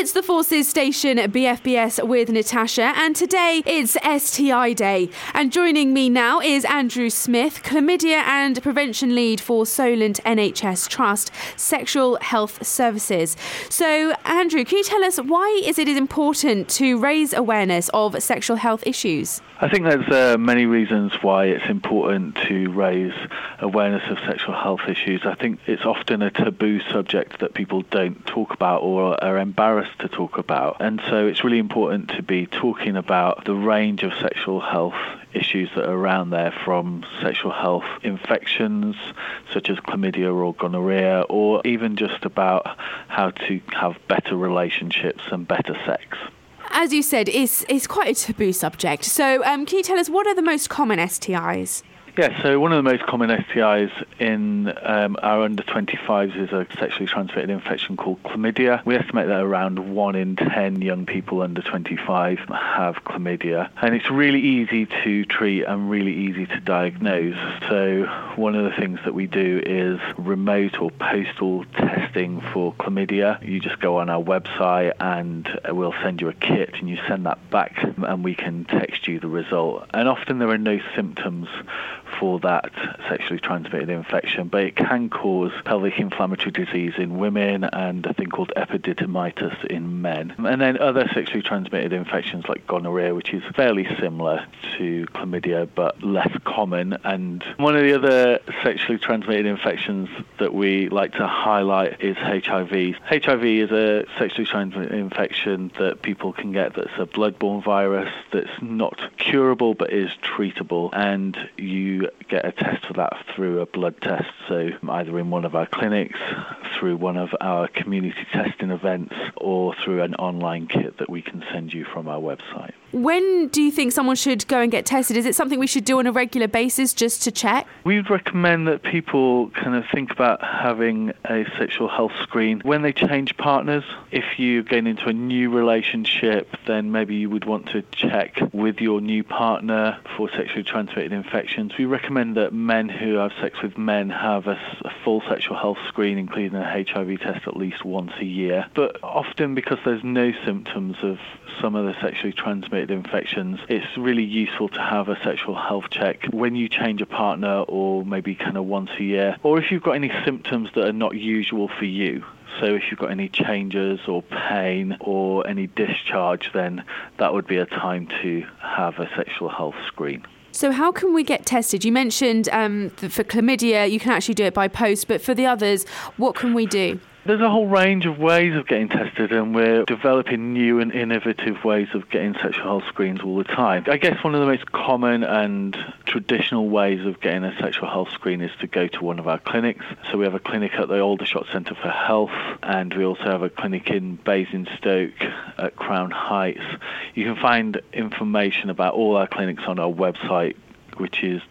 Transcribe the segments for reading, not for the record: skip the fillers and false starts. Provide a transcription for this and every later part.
It's the Forces Station BFBS with Natasha, and today it's STI Day. And joining me now is Andrew Smith, Chlamydia and Prevention Lead for Solent NHS Trust Sexual Health Services. So, Andrew, can you tell us why is it important to raise awareness of sexual health issues? I think there's many reasons why it's important to raise awareness of sexual health issues. I think it's often a taboo subject that people don't talk about or are embarrassed to talk about. And so it's really important to be talking about the range of sexual health issues that are around there, from sexual health infections such as chlamydia or gonorrhea, or even just about how to have better relationships and better sex. As you said, it's quite a taboo subject. So can you tell us what are the most common STIs? Yeah, so one of the most common STIs in our under 25s is a sexually transmitted infection called chlamydia. We estimate that around 1 in 10 young people under 25 have chlamydia. And it's really easy to treat and really easy to diagnose. So one of the things that we do is remote or postal testing for chlamydia. You just go on our website and we'll send you a kit and you send that back and we can text you the result. And often there are no symptoms for that sexually transmitted infection, but it can cause pelvic inflammatory disease in women and a thing called epididymitis in men. And then other sexually transmitted infections like gonorrhea, which is fairly similar to chlamydia but less common. And one of the other sexually transmitted infections that we like to highlight is HIV. HIV is a sexually transmitted infection that people can get that's a bloodborne virus that's not curable but is treatable, and you get a test for that through a blood test, so either in one of our clinics, through one of our community testing events, or through an online kit that we can send you from our website. When do you think someone should go and get tested? Is it something we should do on a regular basis just to check? We'd recommend that people kind of think about having a sexual health screen when they change partners. If you get into a new relationship, then maybe you would want to check with your new partner for sexually transmitted infections. We recommend that men who have sex with men have a full sexual health screen, including a HIV test, at least once a year. But often, because there's no symptoms of some of the sexually transmitted infections, it's really useful to have a sexual health check when you change a partner, or maybe kind of once a year, or if you've got any symptoms that are not usual for you. So if you've got any changes or pain or any discharge, then that would be a time to have a sexual health screen. So how can we get tested? You mentioned for chlamydia, you can actually do it by post, but for the others, what can we do? There's a whole range of ways of getting tested, and we're developing new and innovative ways of getting sexual health screens all the time. I guess one of the most common and traditional ways of getting a sexual health screen is to go to one of our clinics. So we have a clinic at the Aldershot Centre for Health, and we also have a clinic in Basingstoke at Crown Heights. You can find information about all our clinics on our website, which is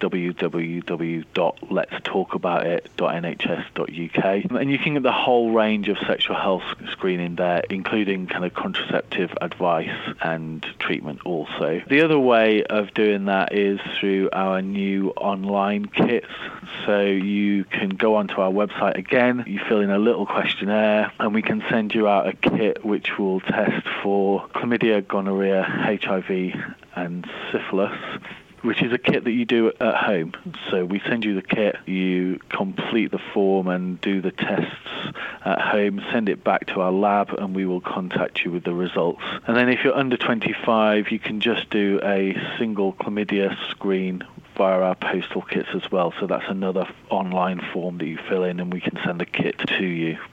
www.letstalkaboutit.nhs.uk. And you can get the whole range of sexual health screening there, including kind of contraceptive advice and treatment also. The other way of doing that is through our new online kits. So you can go onto our website again, you fill in a little questionnaire, and we can send you out a kit which will test for chlamydia, gonorrhea, HIV and syphilis, which is a kit that you do at home. So we send you the kit, you complete the form and do the tests at home, send it back to our lab, and we will contact you with the results. And then if you're under 25, you can just do a single chlamydia screen via our postal kits as well. So that's another online form that you fill in, and we can send a kit to you.